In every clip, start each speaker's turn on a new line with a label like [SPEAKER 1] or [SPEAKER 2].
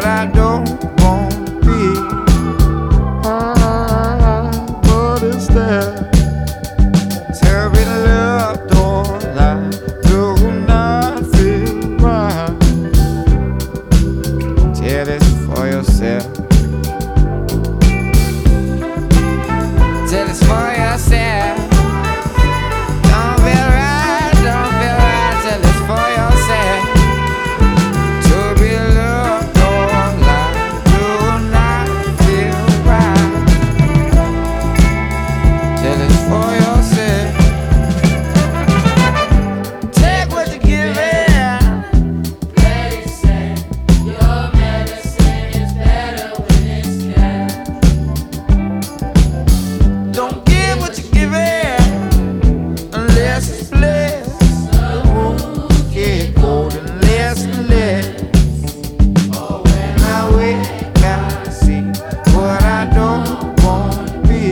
[SPEAKER 1] what I don't want to be. But it's there. Terrible love, don't lie, do not feel right. Tell this for yourself. Tell this for yourself. Don't feel right, don't feel right. Tell this for yourself. To be loved, don't lie, do not feel right. Tell this for yourself. Take what you're giving.
[SPEAKER 2] Medicine, your medicine is better when it's kept.
[SPEAKER 1] Don't give what you're giving unless it's blessed. The wound get cold unless it's less. When I wake, I see what I don't want to be.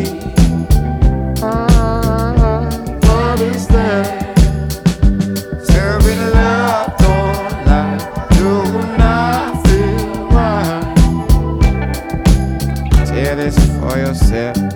[SPEAKER 1] What is that? Serving love, don't lie, do not feel right. Tell this for yourself.